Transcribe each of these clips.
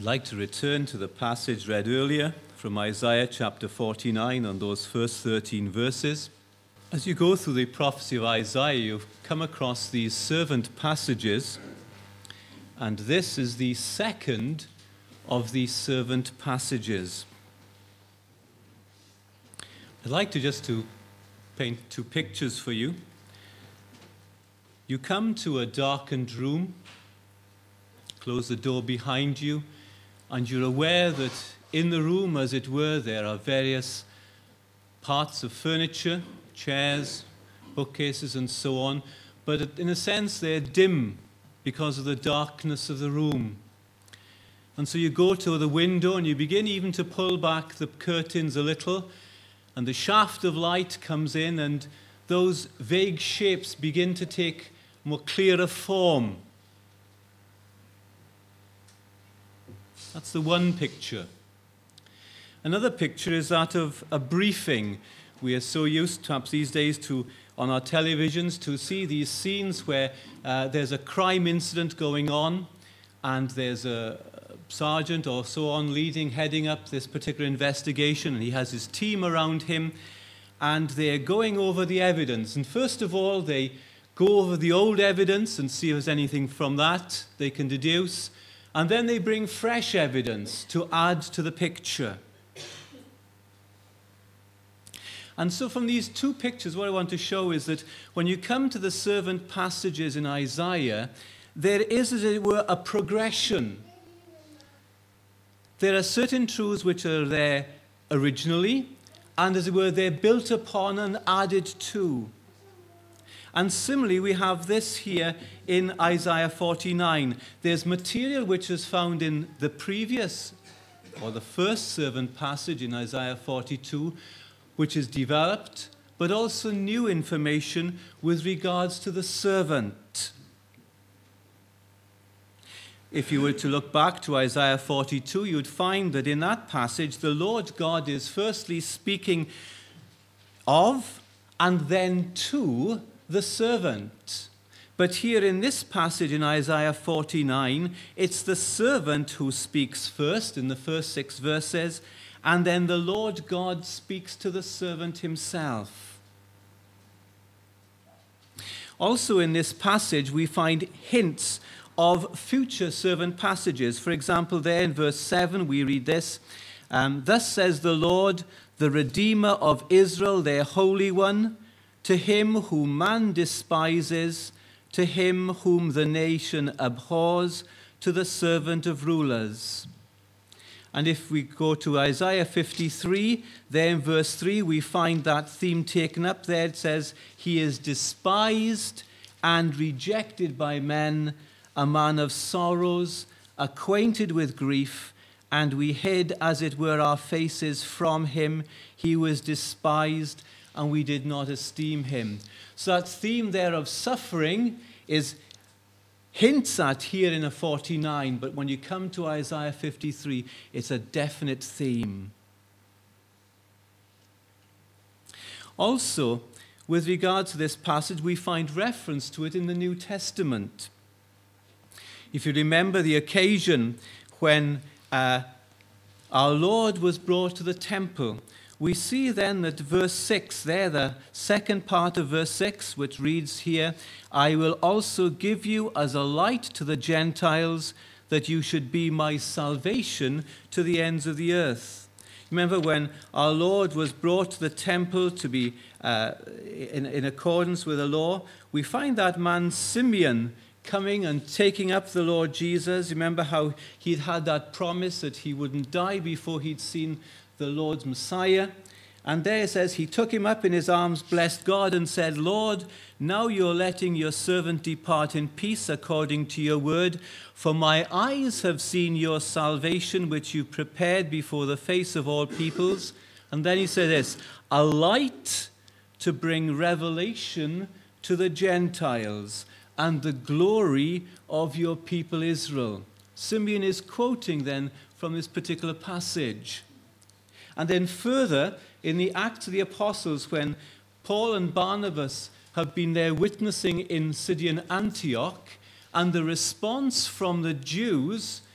I'd like to return to the passage read earlier from Isaiah chapter 49 on those first 13 verses. As you go through the prophecy of Isaiah, you've come across these servant passages, and this is the second of these servant passages. I'd like to paint two pictures for you. You come to a darkened room, close the door behind you, and you're aware that in the room, as it were, there are various parts of furniture, chairs, bookcases, and so on, but in a sense they're dim because of the darkness of the room. And so you go to the window and you begin even to pull back the curtains a little, and the shaft of light comes in, and those vague shapes begin to take more clearer form. That's the one picture. Another picture is that of a briefing. We are so used, perhaps these days, to on our televisions to see these scenes where there's a crime incident going on, and there's a sergeant or so on heading up this particular investigation, and he has his team around him, and they're going over the evidence. And first of all, they go over the old evidence and see if there's anything from that they can deduce, and then they bring fresh evidence to add to the picture. And so from these two pictures, what I want to show is that when you come to the servant passages in Isaiah, there is, as it were, a progression. There are certain truths which are there originally, and as it were, they're built upon and added to. And similarly, we have this here in Isaiah 49. There's material which is found in the previous, or the first servant passage in Isaiah 42, which is developed, but also new information with regards to the servant. If you were to look back to Isaiah 42, you would find that in that passage, the Lord God is firstly speaking of and then to the servant. But here in this passage in Isaiah 49, it's the servant who speaks first in the first 6 verses, and then the Lord God speaks to the servant himself. Also in this passage, we find hints of future servant passages. For example, there in verse 7, we read this, "Thus says the Lord, the Redeemer of Israel, their Holy One, to him whom man despises, to him whom the nation abhors, to the servant of rulers." And if we go to Isaiah 53, there in verse 3, we find that theme taken up there. It says, "He is despised and rejected by men, a man of sorrows, acquainted with grief, and we hid, as it were, our faces from him. He was despised, and we did not esteem him." So that theme there of suffering is hints at here in a 49, but when you come to Isaiah 53, it's a definite theme. Also, with regard to this passage, we find reference to it in the New Testament. If you remember the occasion when our Lord was brought to the temple, we see then that verse 6 there, the second part of verse 6, which reads here, "I will also give you as a light to the Gentiles, that you should be my salvation to the ends of the earth." Remember when our Lord was brought to the temple to be in accordance with the law, we find that man Simeon coming and taking up the Lord Jesus. Remember how he'd had that promise that he wouldn't die before he'd seen the Lord's Messiah. And there it says, he took him up in his arms, blessed God, and said, "Lord, now you're letting your servant depart in peace according to your word. For my eyes have seen your salvation, which you prepared before the face of all peoples." And then he said this, "A light to bring revelation to the Gentiles, and the glory of your people Israel." Simeon is quoting then from this particular passage. And then further, in the Acts of the Apostles, when Paul and Barnabas have been there witnessing in Syrian Antioch, and the response from the Jews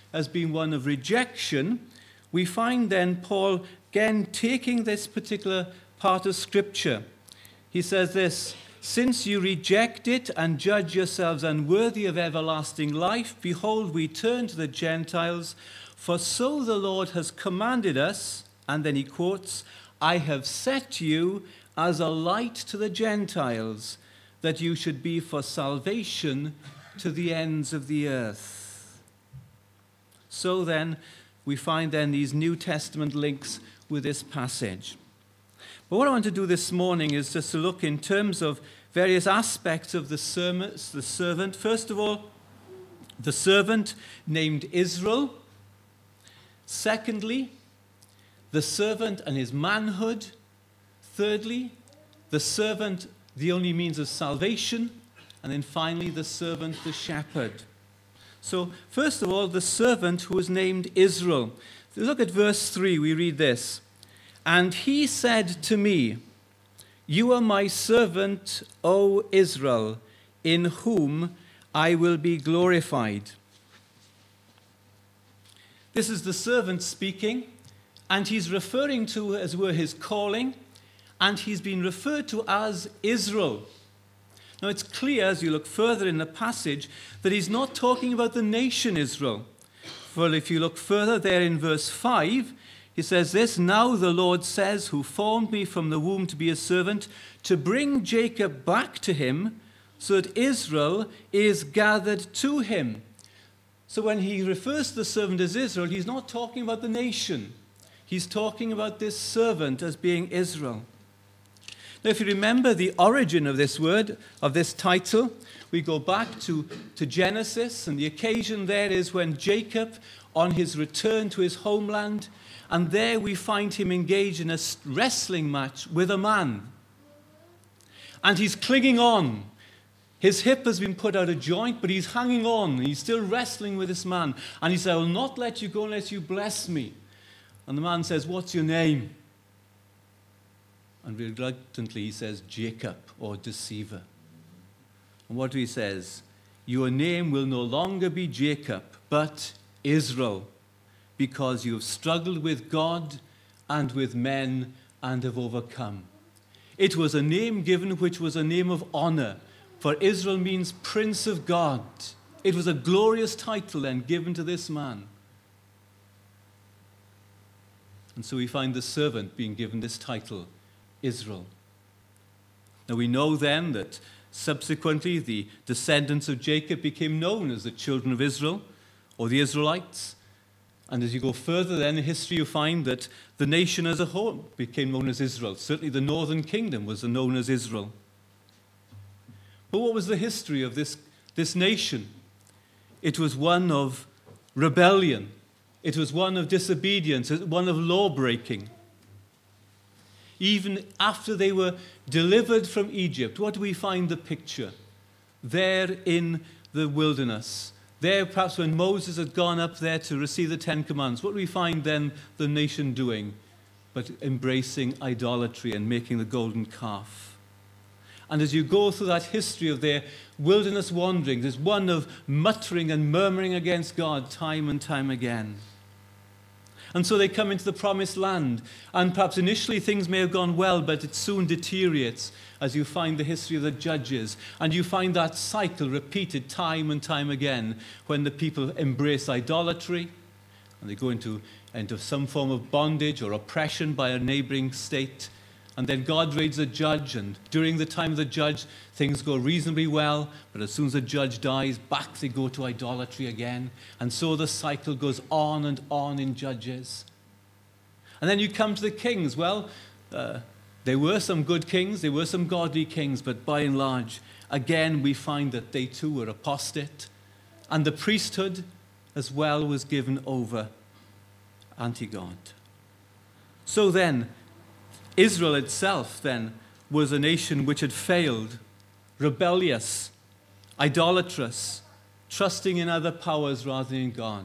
as being one of rejection, we find then Paul again taking this particular part of Scripture. He says this, "Since you reject it and judge yourselves unworthy of everlasting life, behold, we turn to the Gentiles, for so the Lord has commanded us," and then he quotes, "I have set you as a light to the Gentiles, that you should be for salvation to the ends of the earth." So then, we find then these New Testament links with this passage. But what I want to do this morning is just to look in terms of various aspects of the servant. First of all, the servant named Israel. Secondly, the servant and his manhood. Thirdly, the servant, the only means of salvation. And then finally, the servant, the shepherd. So, first of all, the servant who was named Israel. If you look at verse 3, we read this. "And he said to me, you are my servant, O Israel, in whom I will be glorified." This is the servant speaking, and he's referring to, as were, his calling, and he's been referred to as Israel. Now it's clear as you look further in the passage that he's not talking about the nation Israel. For if you look further there in verse 5, he says this, "Now the Lord says, who formed me from the womb to be a servant, to bring Jacob back to him, so that Israel is gathered to him." So when he refers to the servant as Israel, he's not talking about the nation. He's talking about this servant as being Israel. Now, if you remember the origin of this word, of this title, we go back to Genesis, and the occasion there is when Jacob, on his return to his homeland, and there we find him engaged in a wrestling match with a man. And he's clinging on. His hip has been put out of joint, but he's hanging on. He's still wrestling with this man. And he says, "I will not let you go unless you bless me." And the man says, "What's your name?" And reluctantly he says, "Jacob," or deceiver. And what he says? "Your name will no longer be Jacob, but Israel, because you have struggled with God and with men and have overcome." It was a name given which was a name of honor, for Israel means Prince of God. It was a glorious title then given to this man. And so we find the servant being given this title, Israel. Now we know then that subsequently the descendants of Jacob became known as the children of Israel, or the Israelites. And as you go further then in history, you find that the nation as a whole became known as Israel. Certainly the northern kingdom was known as Israel. But what was the history of this nation? It was one of rebellion. It was one of disobedience, one of law-breaking. Even after they were delivered from Egypt, what do we find the picture? There in the wilderness. There, perhaps when Moses had gone up there to receive the Ten Commandments, what do we find then the nation doing? But embracing idolatry and making the golden calf. And as you go through that history of their wilderness wanderings, there's one of muttering and murmuring against God time and time again. And so they come into the promised land, and perhaps initially things may have gone well, but it soon deteriorates as you find the history of the judges, and you find that cycle repeated time and time again when the people embrace idolatry, and they go into some form of bondage or oppression by a neighboring state. And then God raises a judge, and during the time of the judge, things go reasonably well, but as soon as the judge dies, back they go to idolatry again. And so the cycle goes on and on in Judges. And then you come to the kings. Well, there were some good kings, there were some godly kings, but by and large, again, we find that they too were apostate. And the priesthood as well was given over anti-God. So then, Israel itself then was a nation which had failed, rebellious, idolatrous, trusting in other powers rather than in God.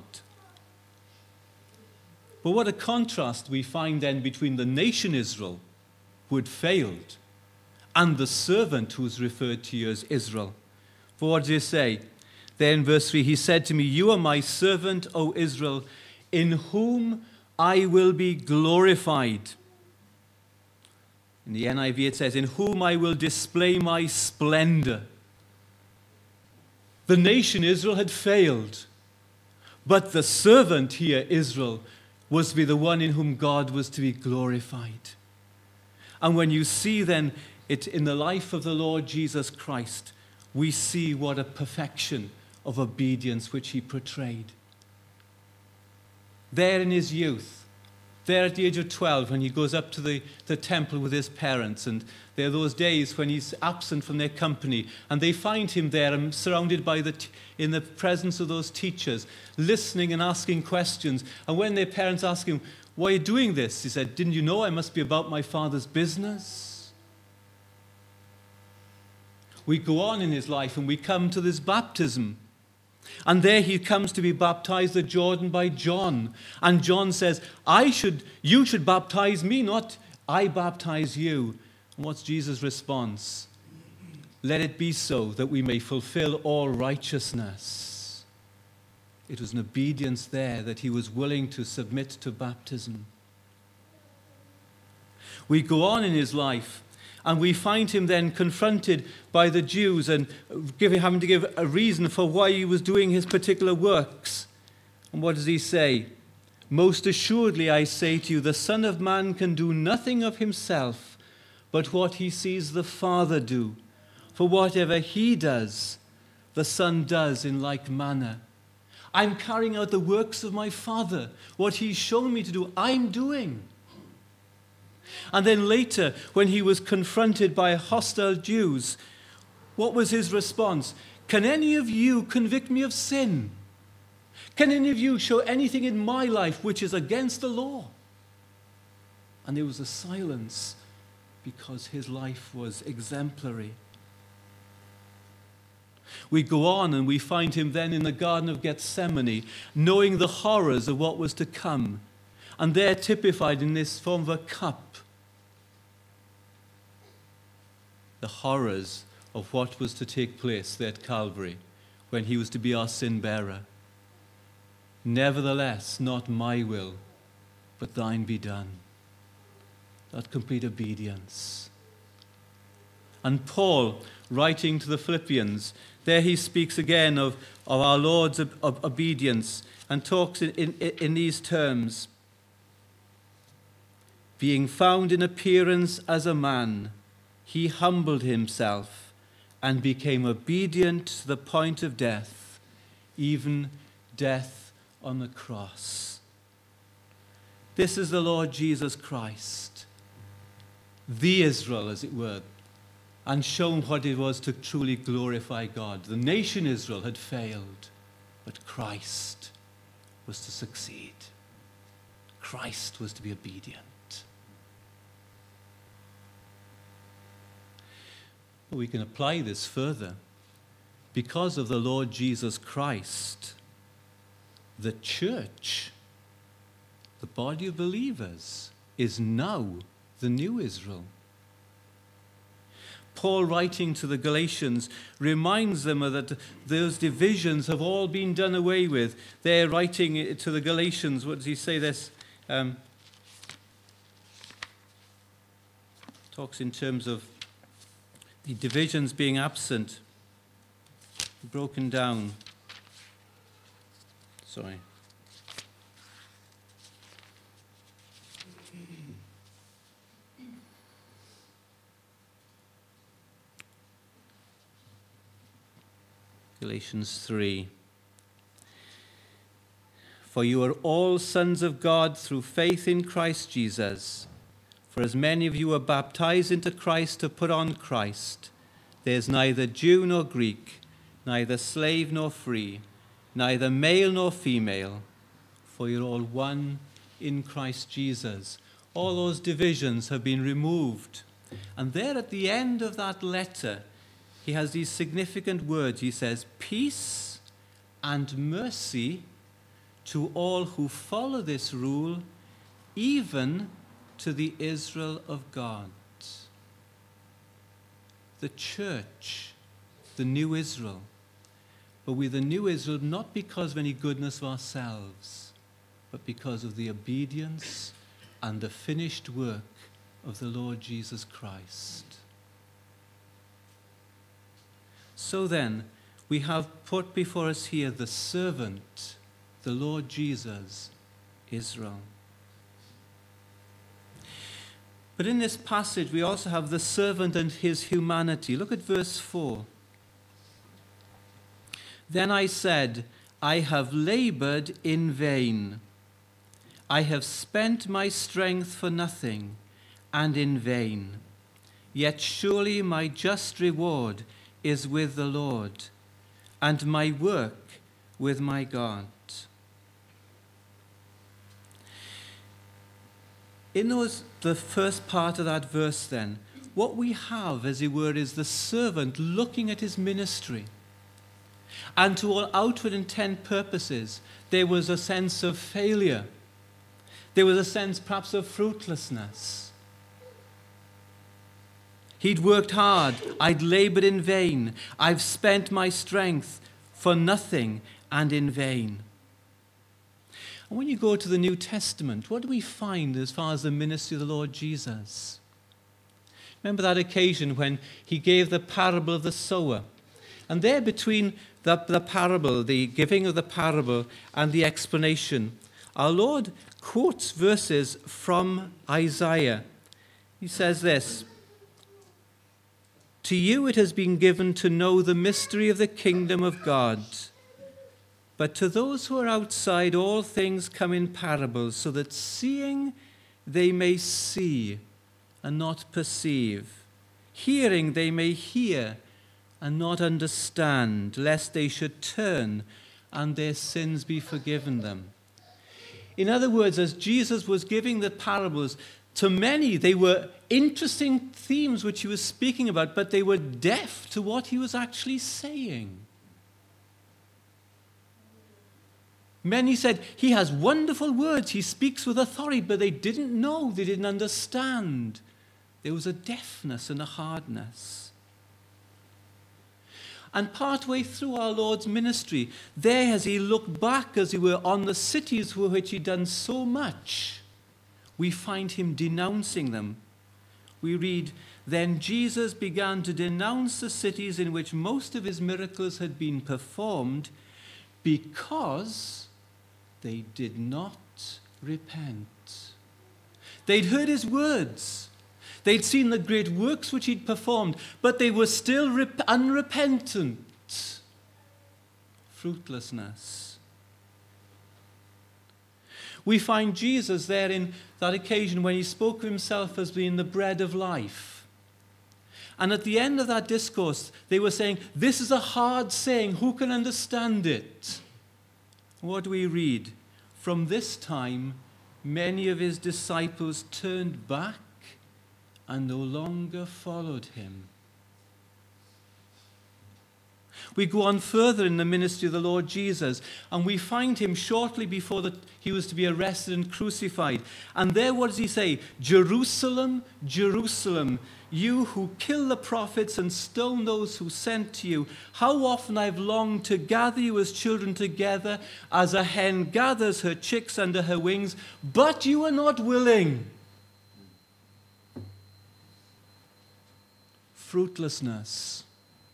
But what a contrast we find then between the nation Israel, who had failed, and the servant who is referred to as Israel. For what does he say? There in verse 3, he said to me, "You are my servant, O Israel, in whom I will be glorified." In the NIV it says, "In whom I will display my splendor." The nation Israel had failed, but the servant here, Israel, was to be the one in whom God was to be glorified. And when you see then it in the life of the Lord Jesus Christ, we see what a perfection of obedience which he portrayed. There in his youth, there at the age of 12, when he goes up to the temple with his parents, and there are those days when he's absent from their company, and they find him there and surrounded by in the presence of those teachers, listening and asking questions. And when their parents ask him, "Why are you doing this?" he said, "Didn't you know I must be about my Father's business?" We go on in his life and we come to this baptism. And there he comes to be baptized at Jordan by John. And John says, "You should baptize me, not I baptize you." And what's Jesus' response? "Let it be so that we may fulfill all righteousness." It was an obedience there that he was willing to submit to baptism. We go on in his life, and we find him then confronted by the Jews and having to give a reason for why he was doing his particular works. And what does he say? "Most assuredly I say to you, the Son of Man can do nothing of himself, but what he sees the Father do. For whatever he does, the Son does in like manner." I'm carrying out the works of my Father. What he's shown me to do, I'm doing. And then later, when he was confronted by hostile Jews, what was his response? "Can any of you convict me of sin? Can any of you show anything in my life which is against the law?" And there was a silence because his life was exemplary. We go on and we find him then in the Garden of Gethsemane, knowing the horrors of what was to come. And they're typified in this form of a cup. The horrors of what was to take place there at Calvary when he was to be our sin bearer. "Nevertheless, not my will, but thine be done." That complete obedience. And Paul, writing to the Philippians, there he speaks again of our Lord's obedience and talks in these terms. "Being found in appearance as a man, he humbled himself and became obedient to the point of death, even death on the cross." This is the Lord Jesus Christ, the Israel, as it were, and shown what it was to truly glorify God. The nation Israel had failed, but Christ was to succeed. Christ was to be obedient. We can apply this further. Because of the Lord Jesus Christ, the church, the body of believers, is now the new Israel. Paul, writing to the Galatians, reminds them that those divisions have all been done away with. They're writing to the Galatians, what does he say this? Talks in terms of the divisions being absent, broken down. Sorry. Galatians 3. "For you are all sons of God through faith in Christ Jesus. For as many of you are baptized into Christ to put on Christ, there is neither Jew nor Greek, neither slave nor free, neither male nor female, for you're all one in Christ Jesus." All those divisions have been removed. And there at the end of that letter, he has these significant words. He says, "Peace and mercy to all who follow this rule, even to the Israel of God." The church, the new Israel, but we're the new Israel not because of any goodness of ourselves, but because of the obedience and the finished work of the Lord Jesus Christ. So then, we have put before us here the servant, the Lord Jesus, Israel. But in this passage, we also have the servant and his humanity. Look at verse 4. Then I said, I have labored in vain. I have spent my strength for nothing and in vain. Yet surely my just reward is with the Lord, and my work with my God. In the first part of that verse then, what we have, as it were, is the servant looking at his ministry. And to all outward intent purposes, there was a sense of failure. There was a sense perhaps of fruitlessness. He'd worked hard. I'd labored in vain. I've spent my strength for nothing and in vain. And when you go to the New Testament, what do we find as far as the ministry of the Lord Jesus? Remember that occasion when he gave the parable of the sower. And there between the parable, the giving of the parable and the explanation, our Lord quotes verses from Isaiah. He says this, "To you it has been given to know the mystery of the kingdom of God. But to those who are outside, all things come in parables, so that seeing they may see and not perceive, hearing they may hear and not understand, lest they should turn and their sins be forgiven them." In other words, as Jesus was giving the parables, to many they were interesting themes which he was speaking about, but they were deaf to what he was actually saying. Many said, he has wonderful words, he speaks with authority, but they didn't know, they didn't understand. There was a deafness and a hardness. And partway through our Lord's ministry, there as he looked back, as he were on the cities for which he'd done so much, we find him denouncing them. We read, "Then Jesus began to denounce the cities in which most of his miracles had been performed, because they did not repent." They'd heard his words. They'd seen the great works which he'd performed, but they were still unrepentant. Fruitlessness. We find Jesus there in that occasion when he spoke of himself as being the bread of life. And at the end of that discourse, they were saying, this is a hard saying, who can understand it? What do we read? From this time, many of his disciples turned back and no longer followed him. We go on further in the ministry of the Lord Jesus, and we find him shortly before he was to be arrested and crucified. And there, what does he say? "Jerusalem, Jerusalem, you who kill the prophets and stone those who sent to you, how often I've longed to gather you as children together, as a hen gathers her chicks under her wings, but you are not willing." Fruitlessness.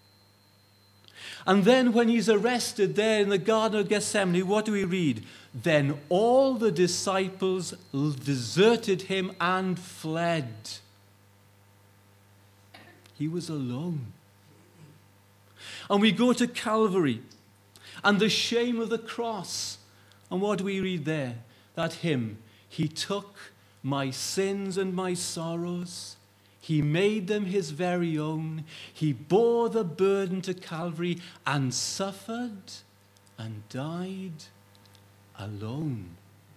And then when he's arrested there in the Garden of Gethsemane, what do we read? "Then all the disciples deserted him and fled." He was alone. And we go to Calvary and the shame of the cross. And what do we read there? That hymn, "He took my sins and my sorrows. He made them his very own. He bore the burden to Calvary and suffered and died alone."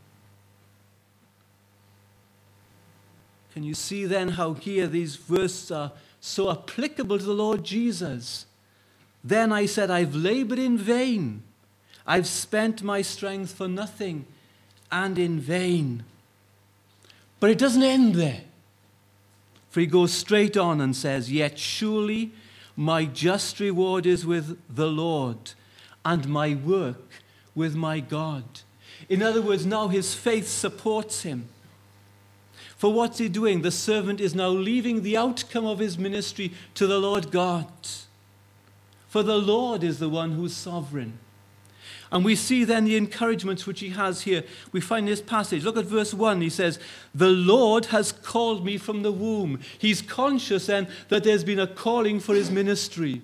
Can you see then how here these verses are so applicable to the Lord Jesus? "Then I said, I've labored in vain. I've spent my strength for nothing and in vain." But it doesn't end there. For he goes straight on and says, "Yet surely my just reward is with the Lord, and my work with my God. In other words, now his faith supports him. For what's he doing? The servant is now leaving the outcome of his ministry to the Lord God. For the Lord is the one who's sovereign. And we see then the encouragements which he has here. We find this passage. Look at verse 1. He says, "The Lord has called me from the womb." He's conscious then that there's been a calling for his ministry.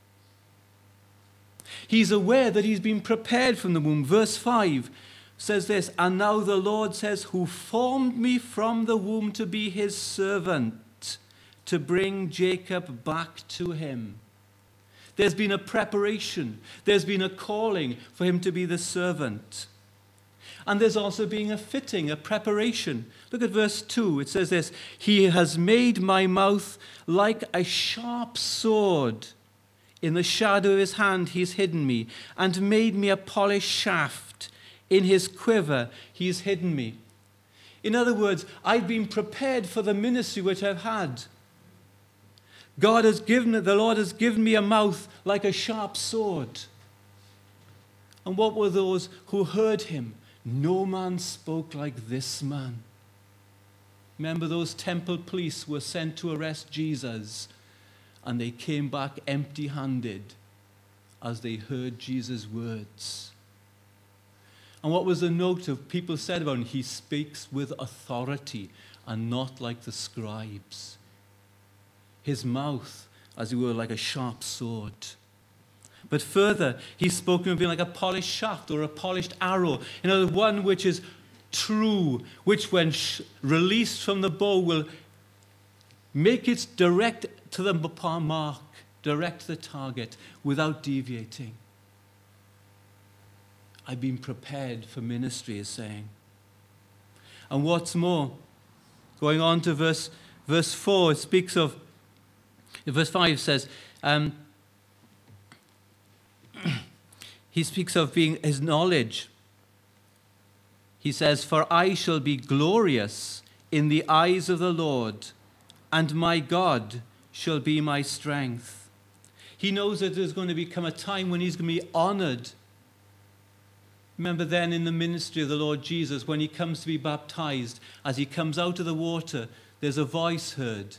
He's aware that he's been prepared from the womb. Verse 5 says this, "And now the Lord says, who formed me from the womb to be his servant, to bring Jacob back to him." There's been a preparation. There's been a calling for him to be the servant. And there's also been a fitting, a preparation. Look at verse 2. It says this, "He has made my mouth like a sharp sword. In the shadow of his hand he's hidden me, and made me a polished shaft. In his quiver he's hidden me." In other words, I've been prepared for the ministry which I've had. The Lord has given me a mouth like a sharp sword. And what were those who heard him? "No man spoke like this man." Remember, those temple police were sent to arrest Jesus, and they came back empty-handed as they heard Jesus' words. And what was the note of people said about him? He speaks with authority and not like the scribes. His mouth, as it were, like a sharp sword. But further, he's spoken of being like a polished shaft or a polished arrow. You know, the one which is true, which when released from the bow will make it direct to the mark, direct the target without deviating. I've been prepared for ministry, is saying. And what's more, going on to verse 4, it speaks of, verse 5 says, he speaks of being his knowledge. He says, "For I shall be glorious in the eyes of the Lord, and my God shall be my strength." He knows that there's going to become a time when he's going to be honored. Remember then in the ministry of the Lord Jesus, when he comes to be baptized, as he comes out of the water, there's a voice heard.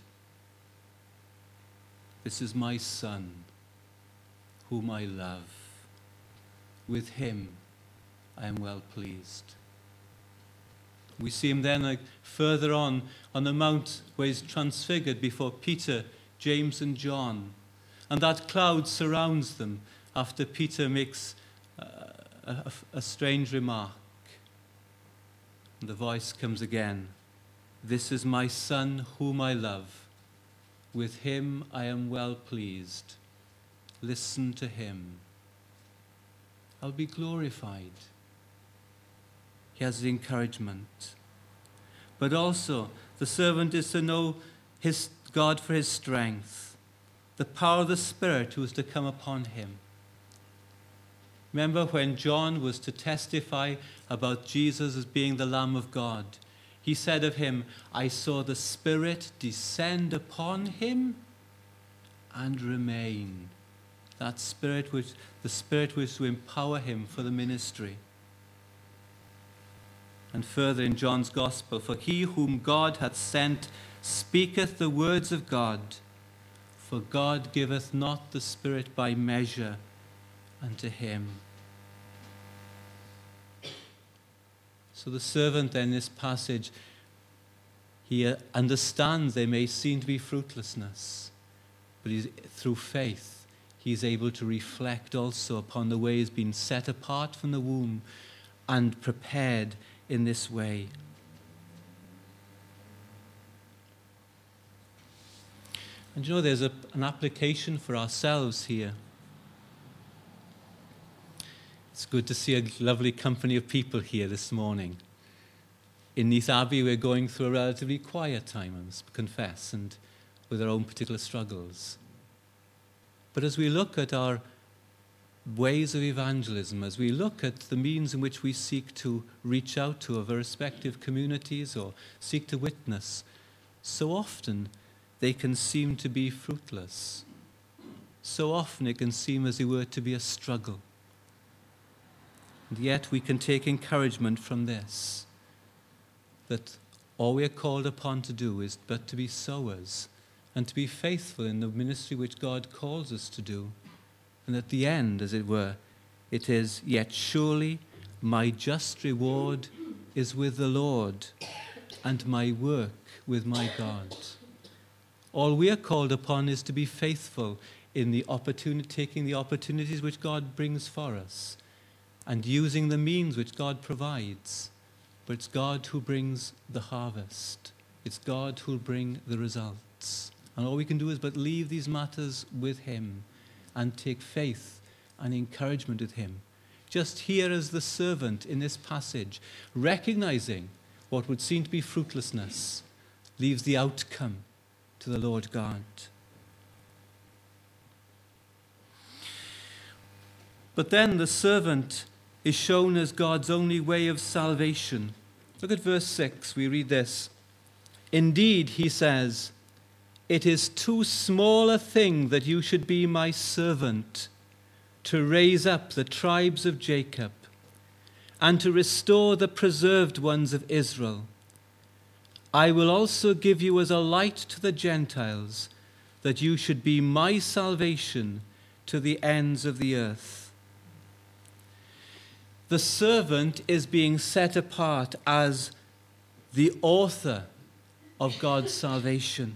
"This is my Son, whom I love. With him I am well pleased." We see him then further on the mount where he's transfigured before Peter, James and John. And that cloud surrounds them after Peter makes a strange remark. And the voice comes again. "This is my Son whom I love. With him I am well pleased. Listen to him. I'll be glorified." He has the encouragement. But also, the servant is to know his God for his strength, the power of the Spirit who is to come upon him. Remember when John was to testify about Jesus as being the Lamb of God, he said of him, "I saw the Spirit descend upon him and remain." That Spirit the Spirit was to empower him for the ministry. And further in John's Gospel, "For he whom God hath sent speaketh the words of God, for God giveth not the Spirit by measure unto him." So the servant then in this passage, he understands there may seem to be fruitlessness, but through faith he's able to reflect also upon the way he's been set apart from the womb and prepared in this way. And you know, there's an application for ourselves here. It's good to see a lovely company of people here this morning. In Neath Abbey, we're going through a relatively quiet time, I must confess, and with our own particular struggles. But as we look at our ways of evangelism, as we look at the means in which we seek to reach out to our respective communities or seek to witness, so often they can seem to be fruitless. So often it can seem, as it were, to be a struggle. And yet we can take encouragement from this, that all we are called upon to do is but to be sowers and to be faithful in the ministry which God calls us to do. And at the end, as it were, it is, yet surely my just reward is with the Lord, and my work with my God. All we are called upon is to be faithful in the taking the opportunities which God brings for us and using the means which God provides. But it's God who brings the harvest. It's God who will bring the results. And all we can do is but leave these matters with him and take faith and encouragement with him. Just here as the servant in this passage, recognizing what would seem to be fruitlessness, leaves the outcome to the Lord God. But then the servant is shown as God's only way of salvation. Look at verse 6. We read this. Indeed, he says, it is too small a thing that you should be my servant, to raise up the tribes of Jacob and to restore the preserved ones of Israel. I will also give you as a light to the Gentiles, that you should be my salvation to the ends of the earth. The servant is being set apart as the author of God's salvation.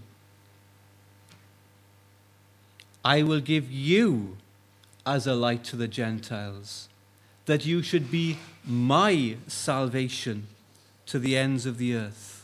I will give you as a light to the Gentiles, that you should be my salvation to the ends of the earth.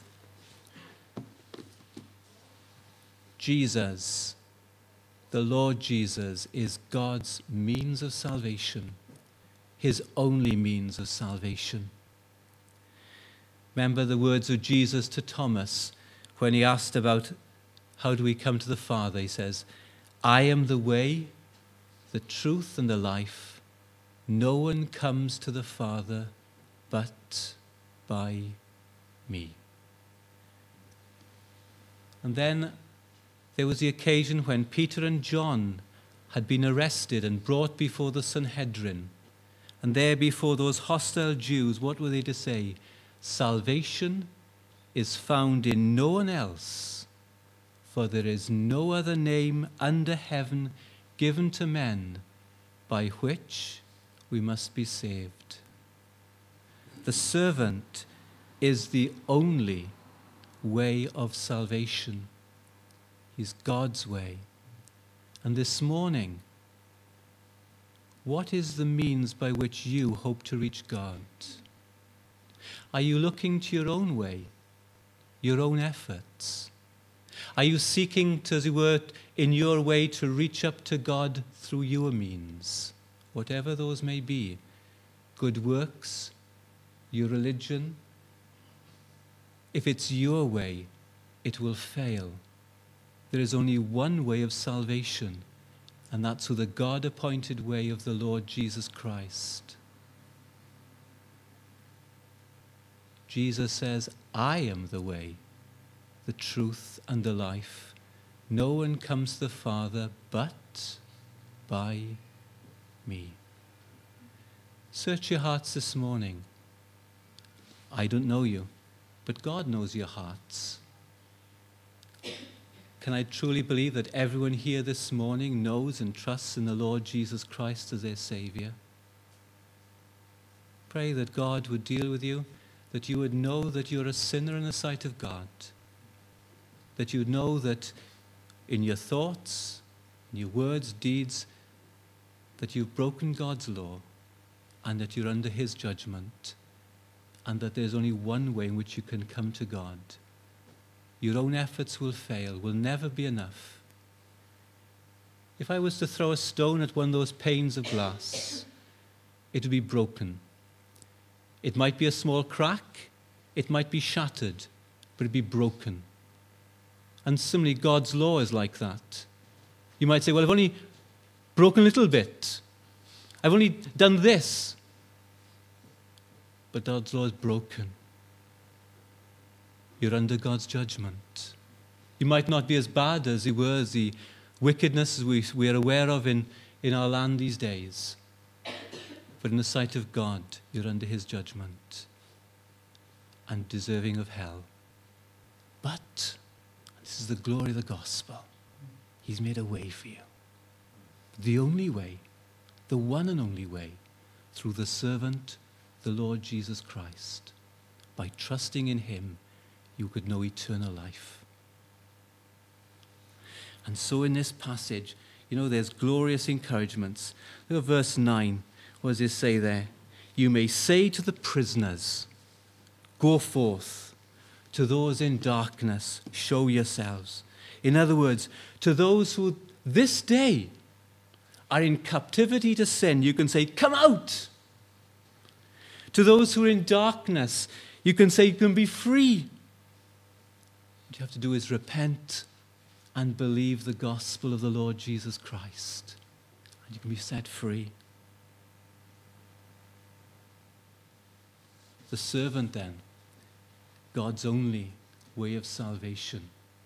Jesus, the Lord Jesus, is God's means of salvation, his only means of salvation. Remember the words of Jesus to Thomas when he asked about how do we come to the Father. He says, I am the way, the truth, and the life. No one comes to the Father but by me. And then there was the occasion when Peter and John had been arrested and brought before the Sanhedrin. And there before those hostile Jews, what were they to say? Salvation is found in no one else, for there is no other name under heaven given to men by which we must be saved. The servant is the only way of salvation. He's God's way. And this morning, what is the means by which you hope to reach God? Are you looking to your own way, your own efforts? Are you seeking, as it were, in your way to reach up to God through your means, whatever those may be? Good works, your religion? If it's your way, it will fail. There is only one way of salvation, and that's through the God-appointed way of the Lord Jesus Christ. Jesus says, I am the way, the truth, and the life. No one comes to the Father but by me. Search your hearts this morning. I don't know you, but God knows your hearts. Can I truly believe that everyone here this morning knows and trusts in the Lord Jesus Christ as their Savior? Pray that God would deal with you, that you would know that you're a sinner in the sight of God, that you would know that in your thoughts, in your words, deeds, that you've broken God's law and that you're under his judgment, and that there's only one way in which you can come to God. Your own efforts will fail, will never be enough. If I was to throw a stone at one of those panes of glass, it would be broken. It might be a small crack, it might be shattered, but it would be broken. And similarly, God's law is like that. You might say, well, I've only broken a little bit. I've only done this. But God's law is broken. You're under God's judgment. You might not be as bad as you were, as the wickedness we are aware of in our land these days. but in the sight of God, you're under his judgment and deserving of hell. But, this is the glory of the gospel, he's made a way for you. The only way, the one and only way, through the servant, the Lord Jesus Christ. By trusting in him, you could know eternal life. And so in this passage, there's glorious encouragements. Look at verse 9. What does it say there? You may say to the prisoners, go forth. To those in darkness, show yourselves. In other words, to those who this day are in captivity to sin, you can say, come out. To those who are in darkness, you can say, you can be free. What you have to do is repent and believe the gospel of the Lord Jesus Christ, and you can be set free. The servant then, God's only way of salvation.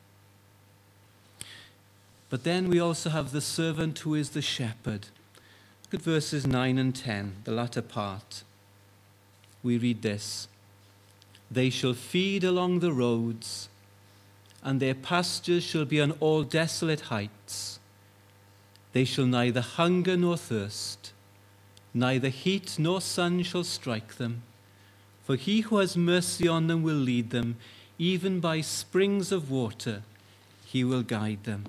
But then we also have the servant who is the shepherd. Look at verses 9 and 10, the latter part. We read this. They shall feed along the roads, and their pastures shall be on all desolate heights. They shall neither hunger nor thirst, neither heat nor sun shall strike them. For he who has mercy on them will lead them, even by springs of water he will guide them.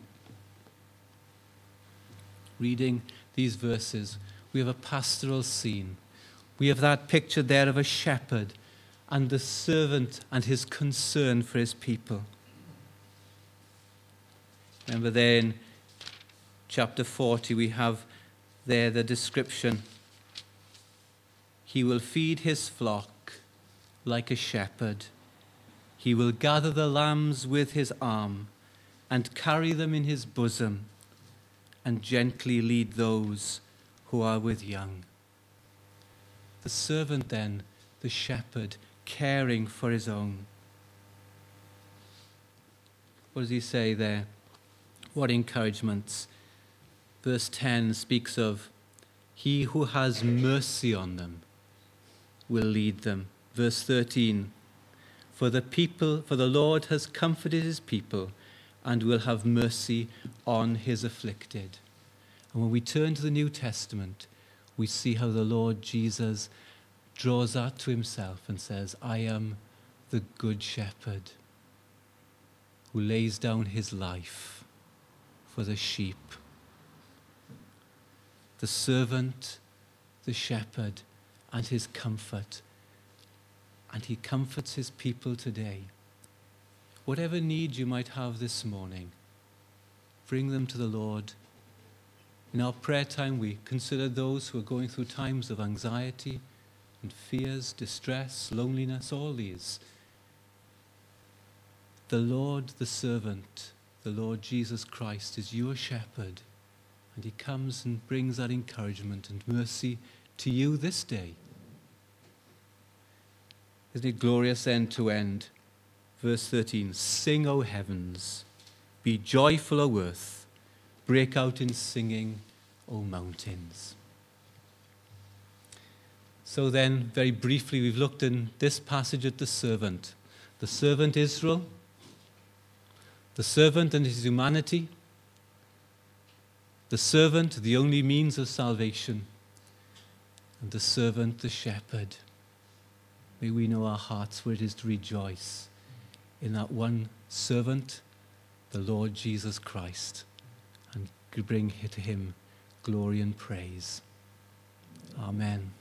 Reading these verses, we have a pastoral scene. We have that picture there of a shepherd and the servant and his concern for his people. Remember there in chapter 40, we have there the description. He will feed his flock like a shepherd. He will gather the lambs with his arm and carry them in his bosom and gently lead those who are with young. The servant then, the shepherd, caring for his own. What does he say there? What encouragements? Verse 10 speaks of he who has mercy on them will lead them. Verse 13, for the Lord has comforted his people and will have mercy on his afflicted. And when we turn to the New Testament, we see how the Lord Jesus draws that to himself and says, I am the good shepherd who lays down his life for the sheep. The servant, the shepherd, and his comfort. And he comforts his people today. Whatever need you might have this morning, bring them to the Lord. In our prayer time, we consider those who are going through times of anxiety and fears, distress, loneliness, all these. The Lord, the servant, the Lord Jesus Christ is your shepherd, and he comes and brings that encouragement and mercy to you this day. Isn't it glorious end to end? Verse 13, sing, O heavens, be joyful, O earth, break out in singing, O mountains. So then, very briefly, we've looked in this passage at the servant Israel, the servant and his humanity, the servant, the only means of salvation, and the servant, the shepherd. May we know our hearts where it is to rejoice in that one servant, the Lord Jesus Christ, and bring to him glory and praise. Amen.